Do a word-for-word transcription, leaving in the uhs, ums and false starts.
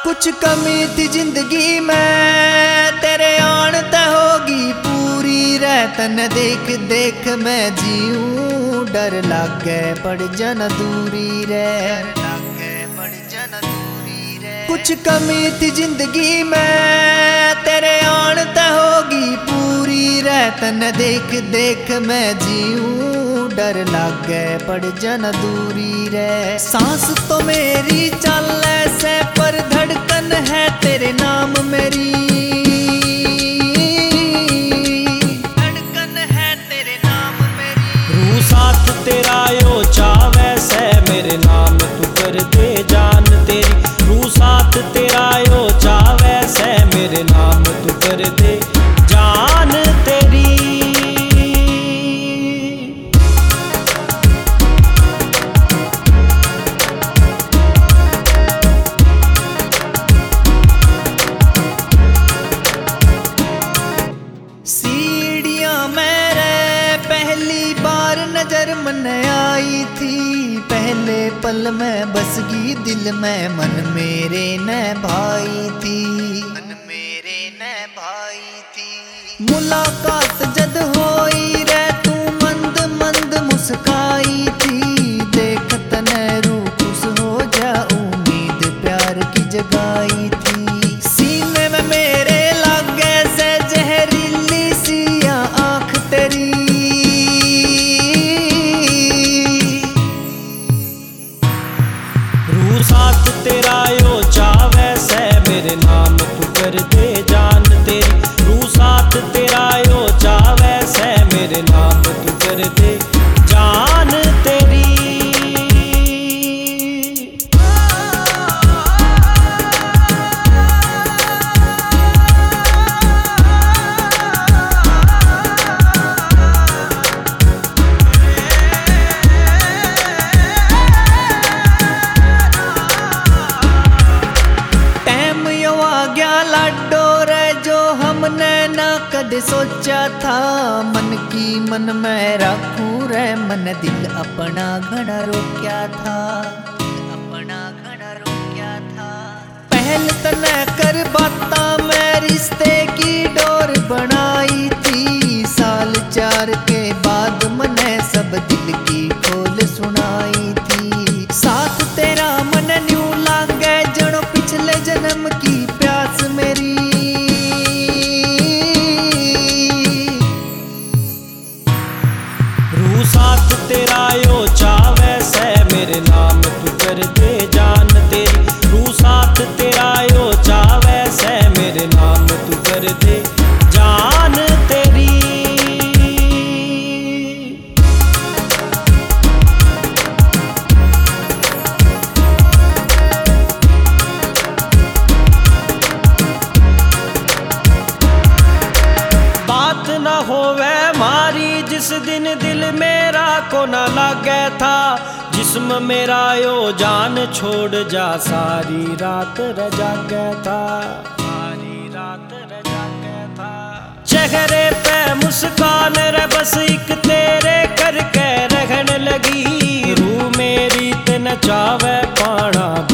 कुछ कमी थी जिंदगी में, तेरे आन ते होगी पूरी रे। तन देख देख मैं जीऊं, डर लागे पड़ जाना दूरी रे, लागे पड़ जाना दूरी रे। कुछ कमी थी जिंदगी में, तेरे आन ते होगी पूरी रे। तन देख देख मैं जीऊं, डर लागे पड़ जाना दूरी रे। सांस तो मेरी चले से पर धड़कन है तेरे नाम मेरी, धड़कन है तेरे नाम मेरी। रूह साथ तेरा यो चावे से, मेरे नाम तू कर दे जान तेरी। रूह साथ तेरा यो चावे से, मेरे नाम तू कर दे जान तेरी। नजर मन आई थी पहले पल में, बस गई दिल में, मन मेरे न भाई थी, मन मेरे न भाई थी। मुलाकात जद होई रे तू मंद मंद मुस्काई थी, देख तने रूह खुश हो जा, उम्मीद प्यार की जगाई थी। सीने में मेरे लागे से जहरीली सी आँख तेरी, साथ तेरा यो चावे से, मेरे नाम तू कर दे जान तेरी। रूह साथ तेरा यो चावे से, मेरे नाम तू कर दे जान तेरी। कद सोचा था मन की मन में रखूं रे, मन दिल अपना घड़ा रोक्या था, अपना घड़ा रोक्या था। पहल तने कर बाता मैं रिश्ते की डोर बनाई थी, साल चार के बाद मने सब दिल की खोल सुनाई थी। साथ तेरा मन न्यू लागे जनो पिछले जन्म की प्यास मेरी, साथ तेरा यो चावे से, मेरे नाम तू कर दे जान तेरी। रूह साथ तेरा यो चावे से, मेरे नाम तू कर दे जान तेरी। बात ना होवे मारी जिस दिन दिल मेरा को न लागे था, जिस्म मेरा यो जान छोड़ जा, सारी रात रजा के था, सारी रात रजा के था। चेहरे पे मुस्कान रे बस एक तेरे करके रहन लगी, रूह मेरी तेन चावे पाना